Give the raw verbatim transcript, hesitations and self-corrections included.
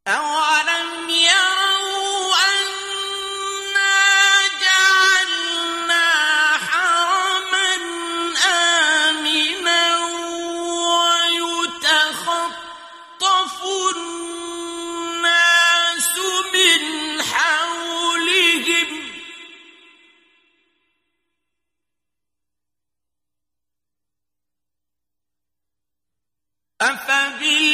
أَوَلَمْ يَرَوْا أَنَّا جَعَلْنَا حَرَمًا آمِنًا وَيُتَخَطَّفُ النَّاسُ مِنْ حَوْلِهِمْ ۚ أَفَبِالْعَذَابِ